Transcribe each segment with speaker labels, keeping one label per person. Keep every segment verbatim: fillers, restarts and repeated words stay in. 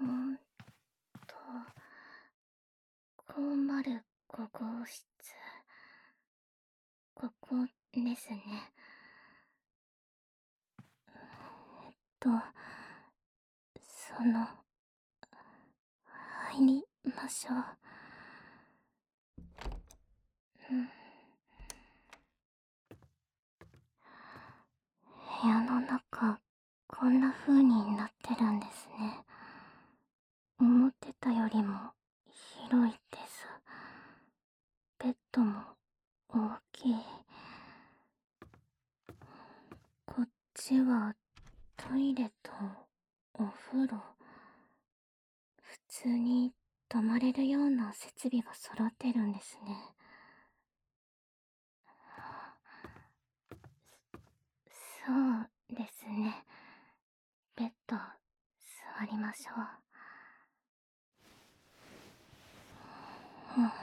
Speaker 1: んと、ごーまるごごうしつ。ここですね。えっと、その、入りましょう。うん。部屋の中、こんな風になってるんですね。思ってたよりも広いです。ベッドも大きい。こっちはトイレとお風呂。普通に泊まれるような設備が揃ってるんですね。そうですね。ベッド座りましょう。うん。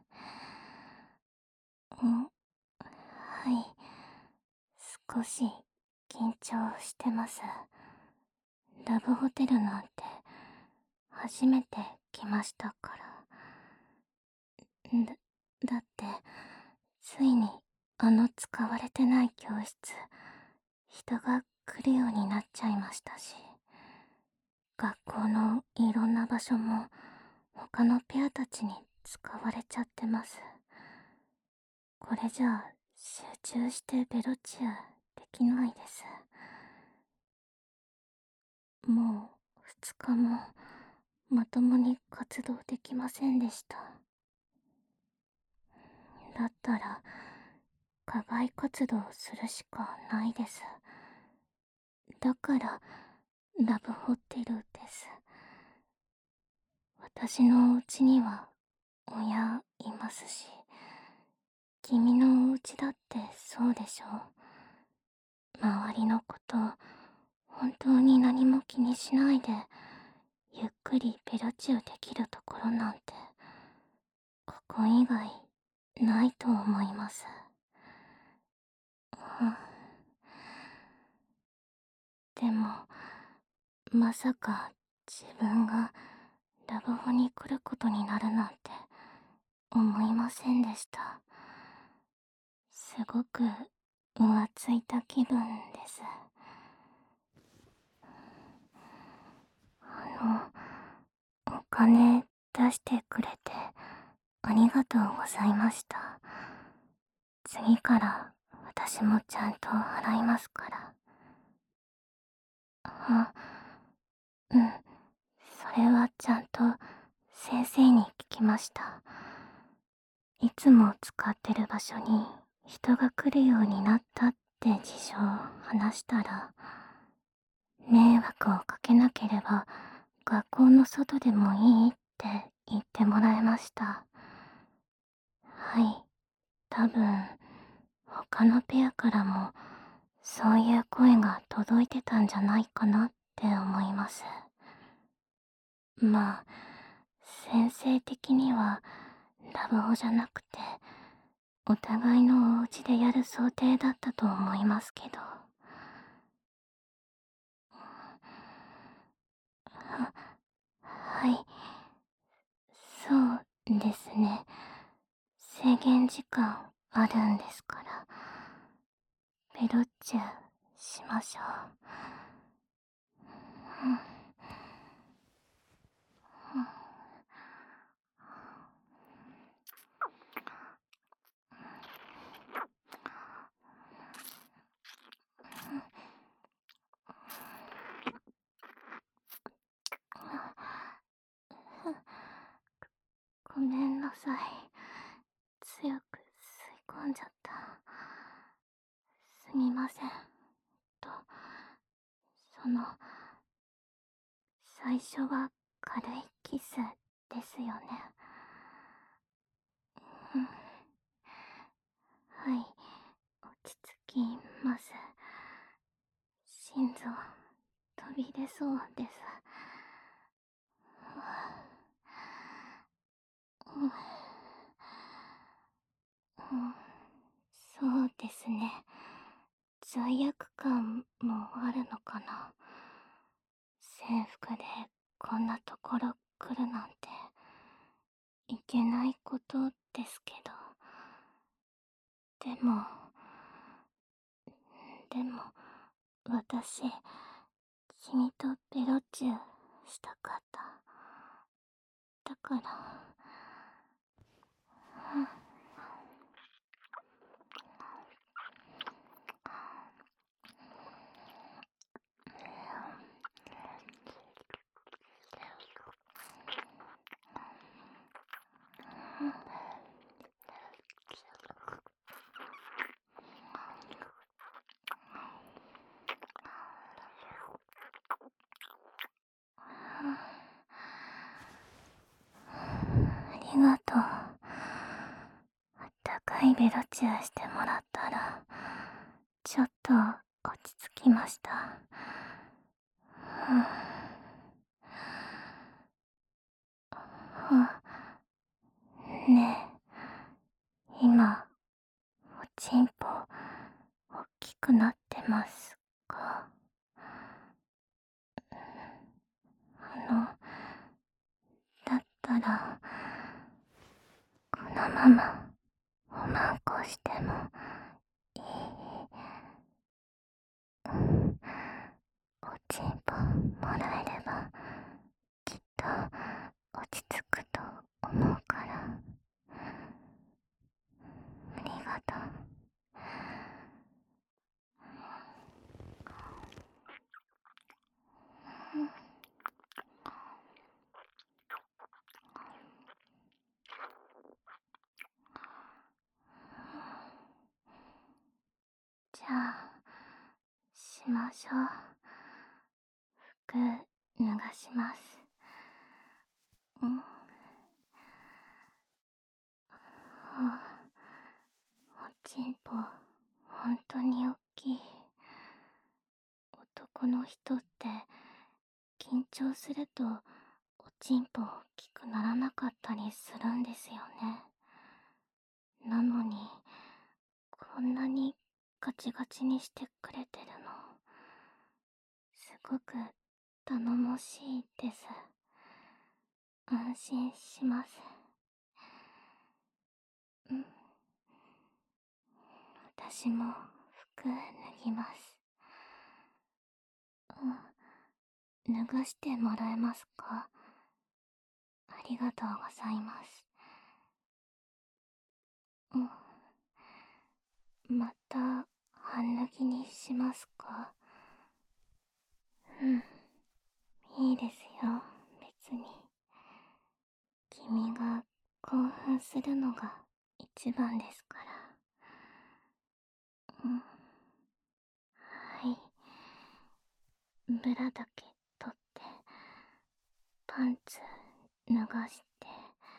Speaker 1: うん、はい。少し緊張してます。ラブホテルなんて初めて来ましたから。だ、だって、ついにあの使われてない教室、人が来るようになっちゃいましたし、学校のいろんな場所も他のペアたちに使われちゃってます。これじゃあ集中してベロチューできないです。もうふつかもまともに活動できませんでした。だったら課外活動するしかないです。だからラブホテルです。私のお家には親いますし、君のお家だってそうでしょう。周りのこと本当に何も気にしないでゆっくりベロチューできるところなんてここ以外ないと思います。うん。でもまさか自分がラブホに来ることになるなんて思いませんでした。すごく浮ついた気分です。あの、お金出してくれてありがとうございました。次から私もちゃんと払いますから。あ、うん。それはちゃんと先生に聞きました。いつも使ってる場所に人が来るようになったって事情を話したら、迷惑をかけなければ学校の外でもいいって言ってもらえました。はい、多分他のペアからもそういう声が届いてたんじゃないかなって思います。まあ、先生的にはラブホじゃなくてお互いのお家でやる想定だったと思いますけど。は、はい。そうですね。制限時間あるんですから。ベロッチュしましょう。うん。ごめんなさい。強く吸い込んじゃった。すみません。と、その、最初は軽いキスですよね。うん。はい、落ち着きます。心臓飛び出そうです。うん、うん、そうですね。罪悪感もあるのかな。制服でここんなところ来るなんていけないことですけど、でもでも私、君とベロチューしたかった。だから、うん、ありがとう。あったかいベロチューしてもらったら、ちょっと落ち着きました。あ、ねえ、今、おちんぽ、大きくなってますか？あの、だったら、このまま、おまんこしてもいい？おちんぽもらえれば、きっと落ち着くと思うから。ありがとう。じゃあ、しましょう。服脱がします。うん。あ、おちんぽ、ほんとにおっきい。男の人って緊張するとおちんぽ大きくならなかったりするんですよね。なのに、こんなにガチガチにしてくれてるの、すごく頼もしいです。安心します。うん。私も服脱ぎます。うん。脱がしてもらえますか？ありがとうございます。うん。また半脱ぎにしますか？うん。いいですよ、別に。君が興奮するのが一番ですから。うん。はい。ブラだけ取って、パンツ脱がして、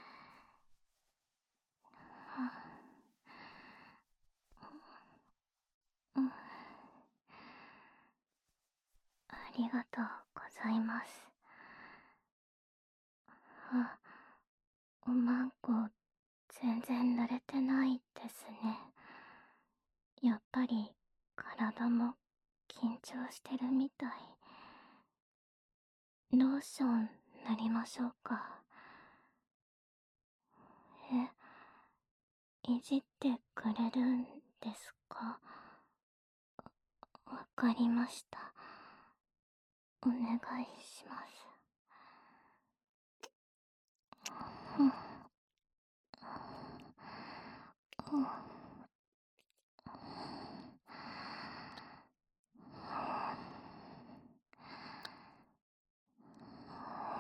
Speaker 1: うん。ありがとうございます。あ、おまんこ全然濡れてないですね。やっぱり体も緊張してるみたい。ローション塗りましょうか？え、いじってくれるんですか？わかりました。お願いします。うん。うん。うん。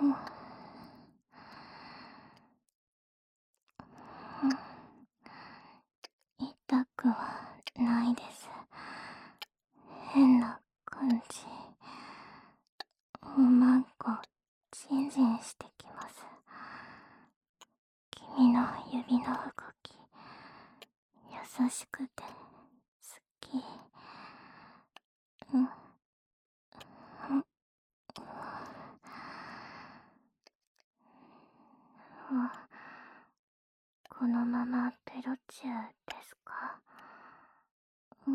Speaker 1: 痛くはないです。変な感じ。おまんこ、ジンジンしてきます。君の指の動き、優しくて好き。うん。うん。あ、このままペロチューですか？うん。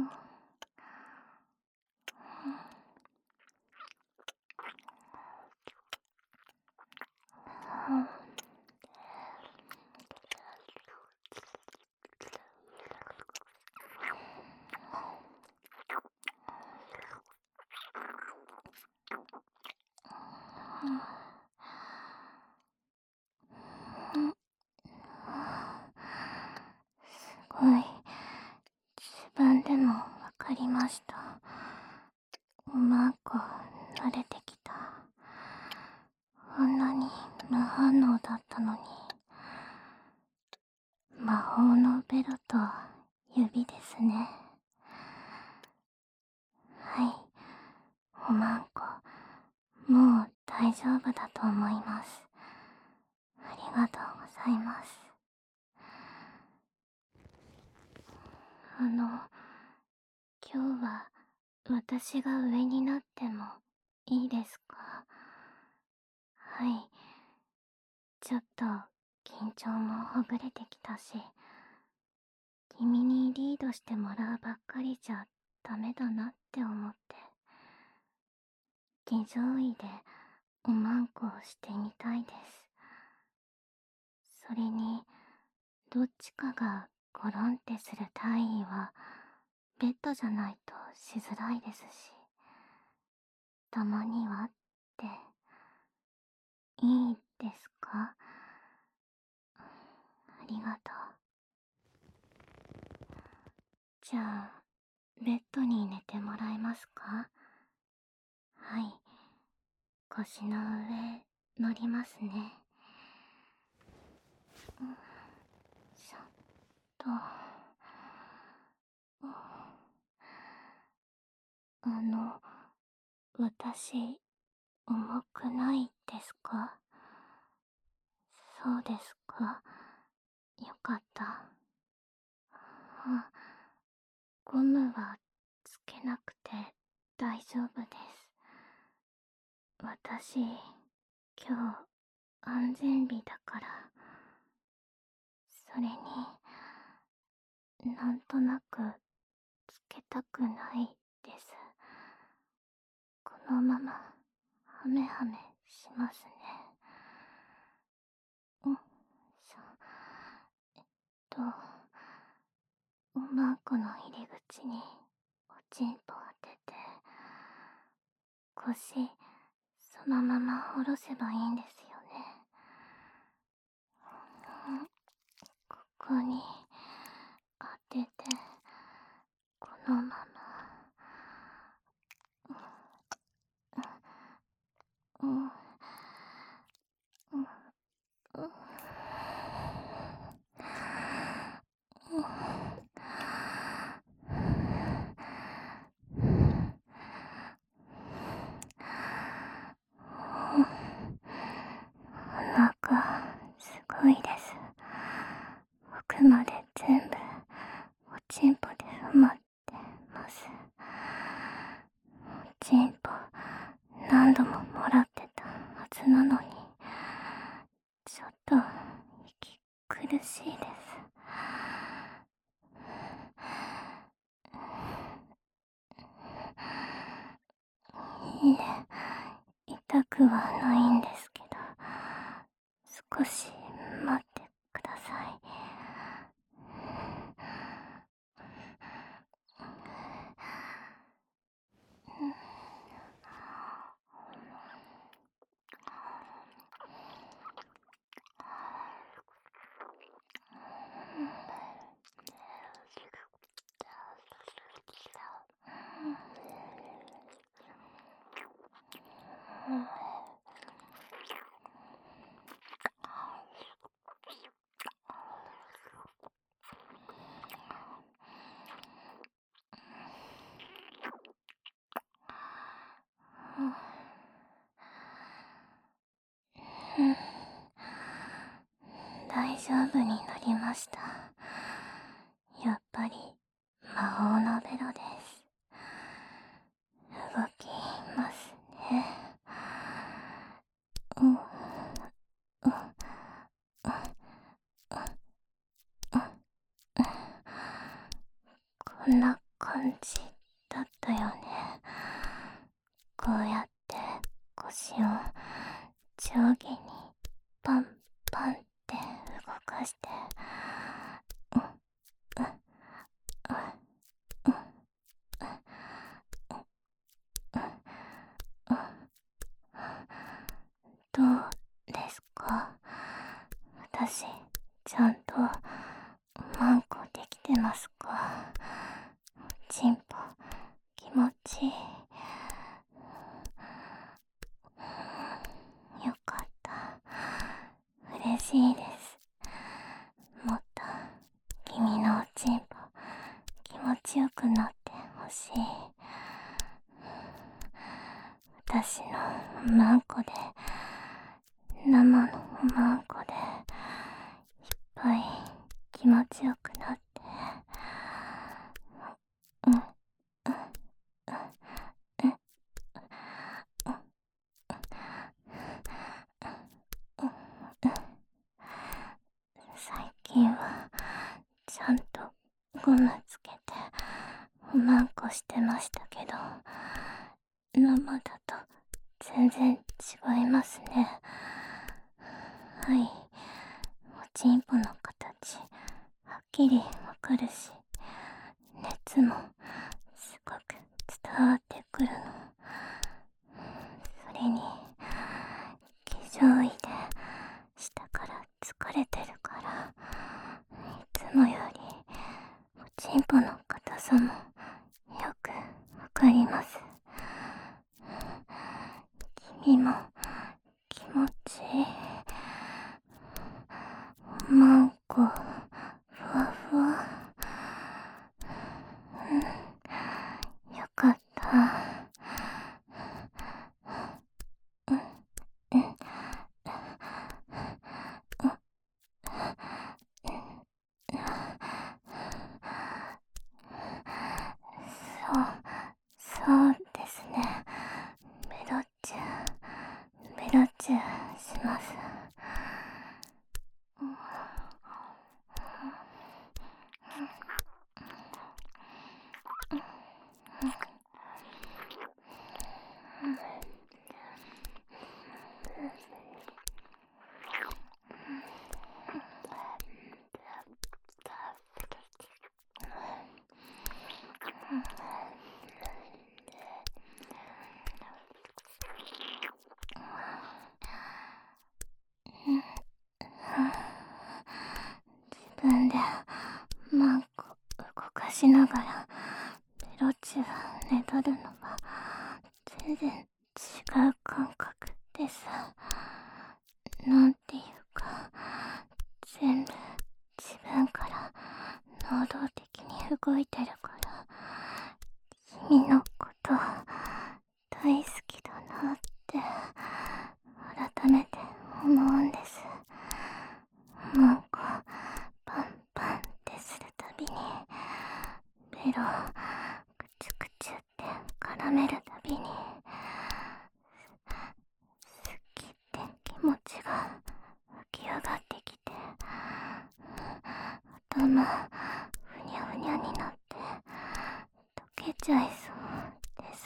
Speaker 1: すごい、自分でもわかりました。おまんこ慣れてきた。あんなに無反応だったのに。魔法のベロと指ですね。はい、おまんこ、もう大丈夫だと思います。ありがとうございます。あの、今日は私が上になってもいいですか？はい。ちょっと緊張もほぐれてきたし、君にリードしてもらうばっかりじゃダメだなって思って、儀仗位でおまんこをしてみたいです。それに、どっちかがゴロンってする体位はベッドじゃないとしづらいですし、たまにはっていいですか？ありがとう。じゃあ、ベッドに寝てもらえますか？はい、腰の上乗りますね。うん、ちょっと、うん、あの、私、重くないですか？そうですか。よかった。あ、ゴムはつけなくて大丈夫です。私、今日安全日だから。それに、なんとなくつけたくないです。このままハメハメしますね。うん、しょ、えっと、おまんこの入り口におちんぽ当てて、腰そのまま下ろせばいいんですよね。うん、ここに当てて、このまま、うん、うん、うん、うん、お腹すごいです。奥まで全部おちんぽで埋まってます。おちんぽ何度ももらってたはずなのに、ちょっと息苦しいです。いいえ、痛くはないんですけど、少し待ってください。うん、大丈夫になりました。やっぱり魔法のベロです。動きますね。うん、うん、うん、うん、こんな感じだったよね。こうやって腰を上下にパンパンって動かして、うん、うん、うん、うん、うん、うん、 私、ちゃんとおまんこできてますか？おちんぽ、気持ちいい。よかった。嬉しいです。もっと君のおちんぽ気持ちよくなってほしい。私のおまんこで、生のおまんこでいっぱい気持ちよくなって、うんうんうんうん最近はちゃんとゴムつけておまんこしてましたけど、生だと全然違いますね。はい、おちんぽの形はっきりわかるし、熱もすごく伝わってくるの。それに気上位で下から疲れてるから、いつもよりおちんぽの硬さもよくわかります。君も気持ちいい。おまんこふわふわ。うん、よかった。うんうんそう、そうですね。ベロチュー、ベロチューします。自分でマンコ動かしながらベロチューねだるのは全然違う感覚です。なんていうか、全部自分から能動的に動いてるから、君のこと大好きだなって改めて思うんです。マンコパンパンってするたびに、ベロクチュクチュって絡めるたびに、好きって気持ちが湧き上がってきて、頭ふにゃふにゃになって溶けちゃいそうです。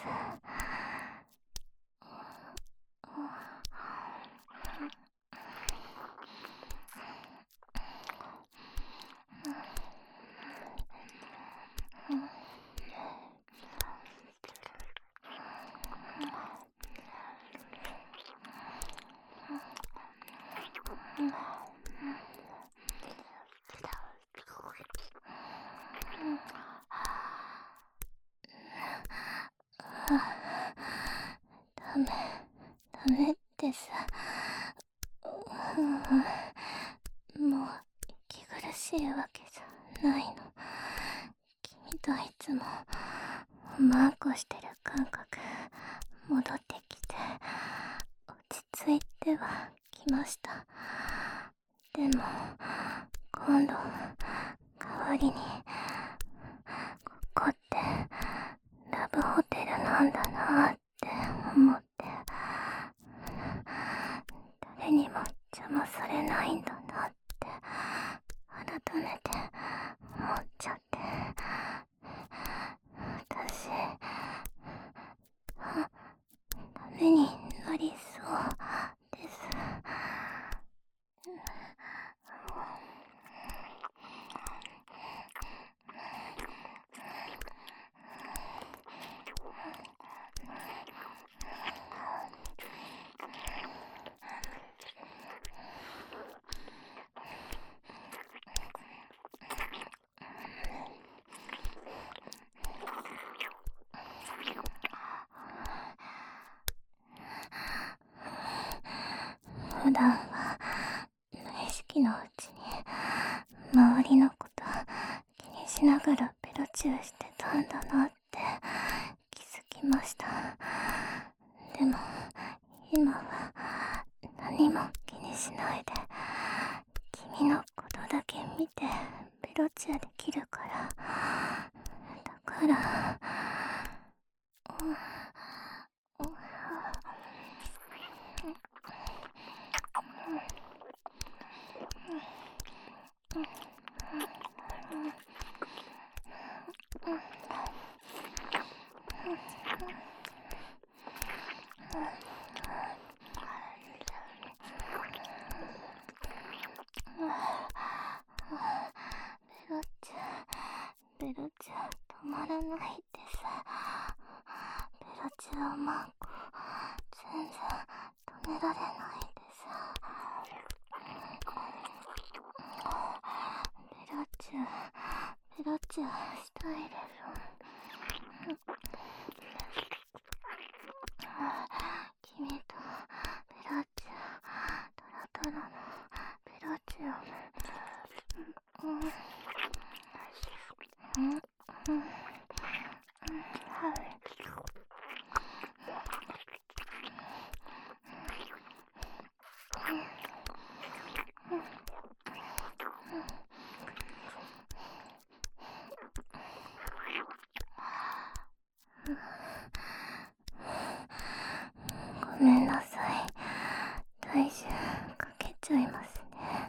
Speaker 1: ダメ、ダメです。もう息苦しいわけじゃないの。君といつもおまんこしてる感覚戻ってきて、落ち着いてはきました。でも今度代わりに、ここってラブホテルなんだなって思って、誰にも邪魔されないんだなって改めて思っちゃって、私ダメになりそうです。 普段は無意識のうちに周りのこと気にしながらペロチューしてたんだなって気づきました。でも今は何も気にしないで君のことだけ見てペロチューできるから。だからうんうんペロチュー、ペロチュー止まらないです。ペロチューをマーク全然止められないです。ペロチュー、ペロチューしたいです。君とペロチュー、トロトロのペロチュー、うんうんうんうんはいごめんなさい。体重かけちゃいますね。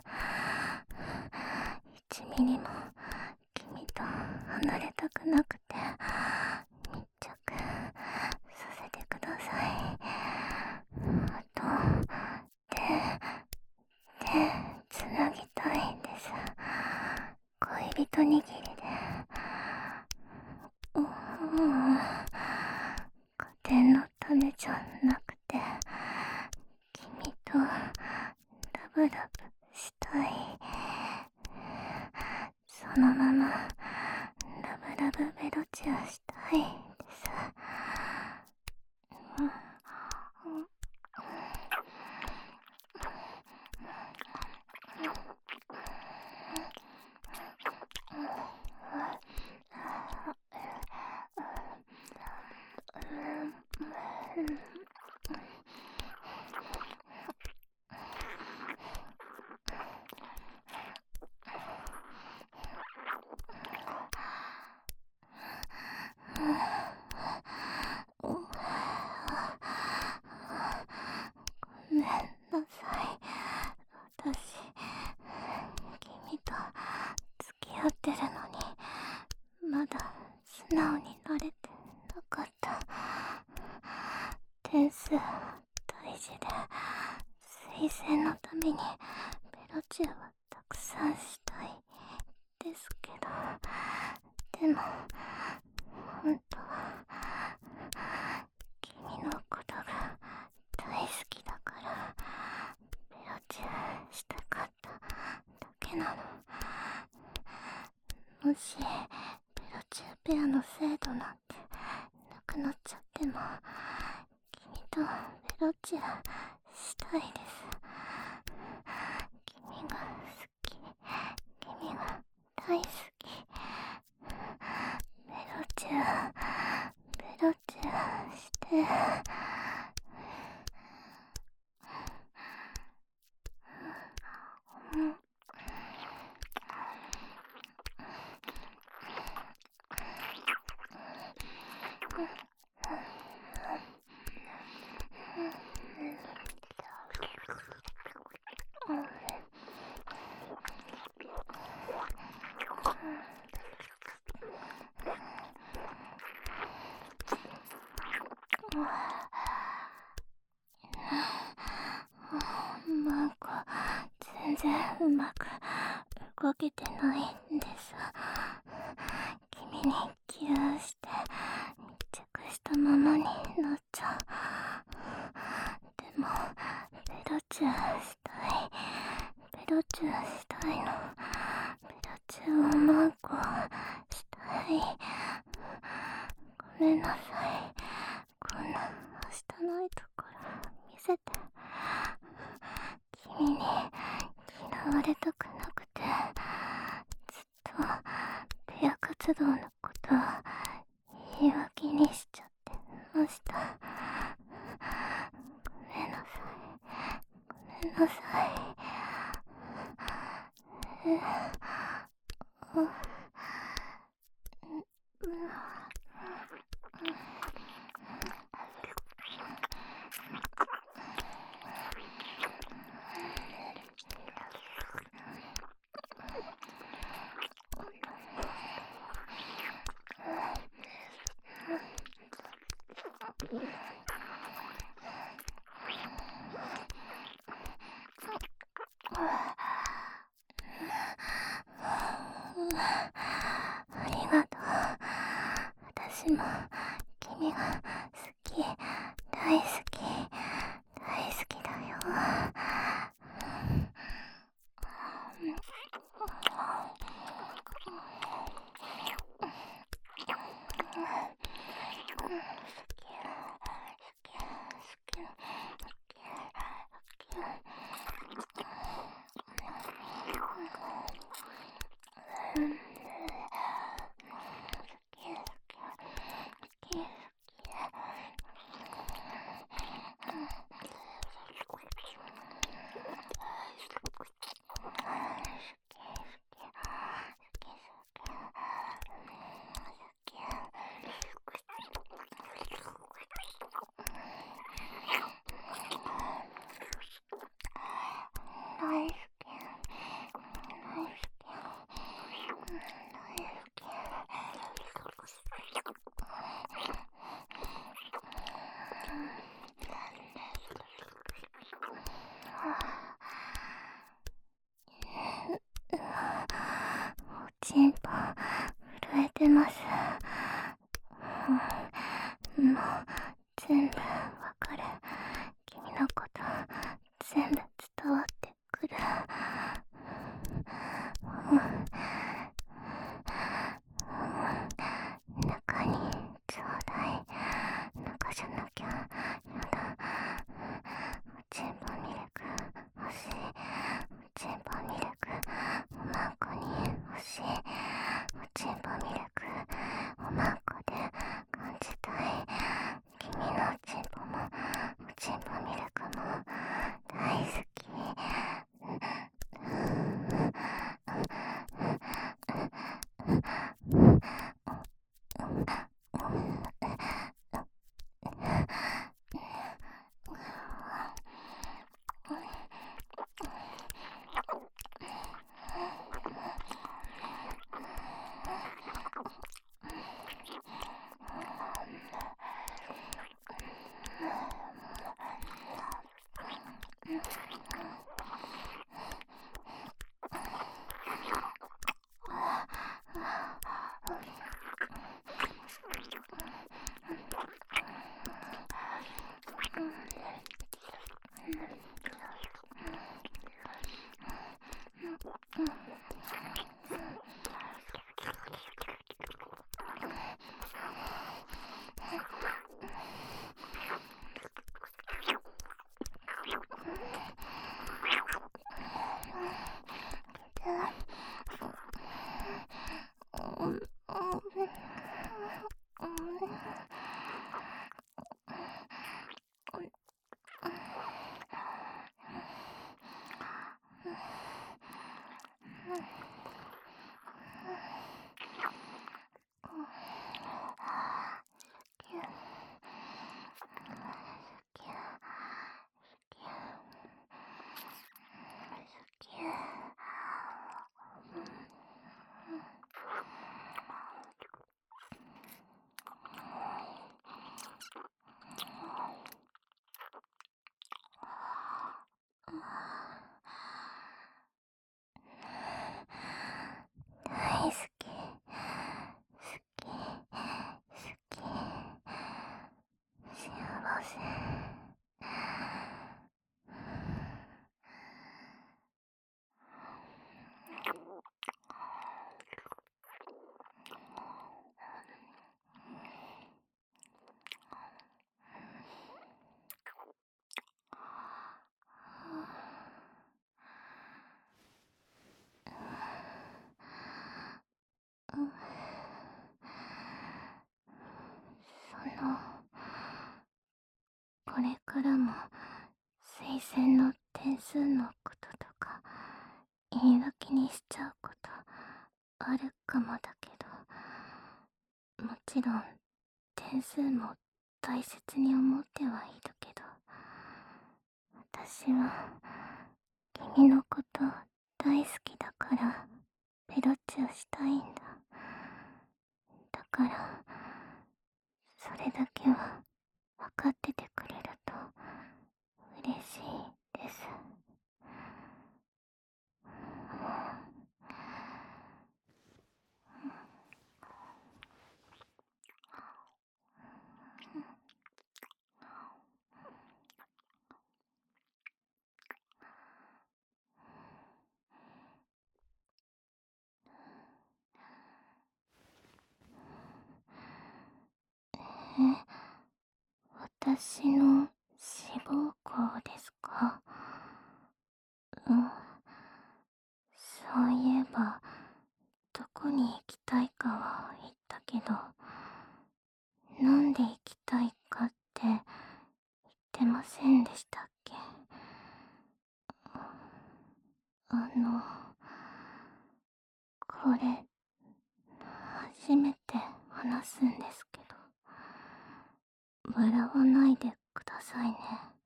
Speaker 1: いちミリも君と離れたくなくて密着させてください。あと手手つなぎたいんです。恋人握りで。うん、家庭のためじゃなくて君とラブラブしたい。そのままラブラブベロチューしたいです。うんうんごめんなさい。私君と付き合ってるのにまだ素直になれてなかった。点数大事で推薦のためにペロチューはたくさんしたいですけど、でも本当は君のことが大好きだからペロチューしたかっただけなの。もしペロチューペアの制度なんてなくなっちゃっても君とペロチューしたいです。君が好き、君が大好き。ペロチュー、ペロチューしてうんなんか全然うまく動けてないんです。君にギューして密着したままになっちゃう。でもペロチューしたい、ペロチューしたいの。ペロチューをマンコしたい。ごめんなさい。こんなはしたないところ見せて。 君に嫌われたくなくて、ずっとペア活動のことを言い訳にしちゃってました。ごめんなさい。ごめんなさい。ううありがとう。私も君が好き、大好き、大好きだよ。おちんぽ震えてます。もう全部わかる。君のこと全部伝わってくる。中にちょうだい。中じゃなきゃやだ。おちんぽミルク欲しい。おちんぽミルクおまんこに欲しい。おちんぽミルクおまんこで感じたい。君のおちんぽもおちんぽミルクも大好き。 からも推薦の点数のこととか言い訳にしちゃうことあるかもだけど、もちろん点数も大切に思ってはいるけど、私は君のこと大好きだからペロチューしたいんだ。だからそれだけは分かっててくれると嬉しいです。え、私の志望校ですか？うん、そういえばどこに行きたいかは言ったけど、なんで行きたいかって言ってませんでしたっけ？あの、これ初めて話すんですけど、笑わないでくださいね。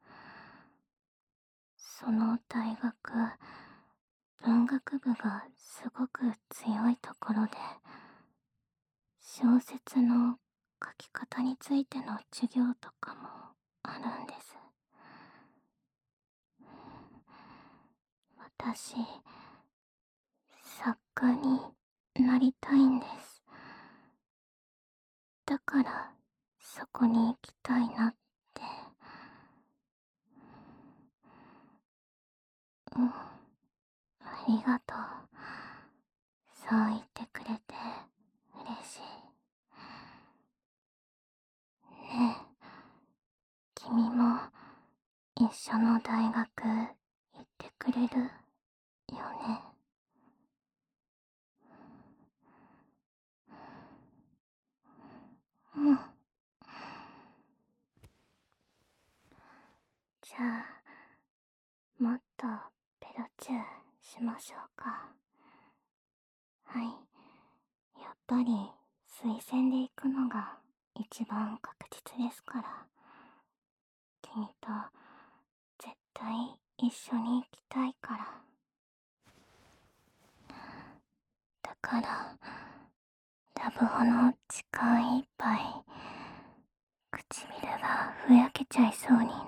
Speaker 1: その大学、文学部がすごく強いところで、小説の書き方についての授業とかもあるんです。私、作家になりたいんです。だからそこに行きたいなって。うん、ありがとう。そう言ってくれて嬉しい。ねえ、君も一緒の大学行ってくれるよね？うん。じゃあ、もっとペロチューしましょうか。はい。やっぱり推薦で行くのが一番確実ですから。君と絶対一緒に行きたいから。だからラブホの時間いっぱい唇がふやけちゃいそうに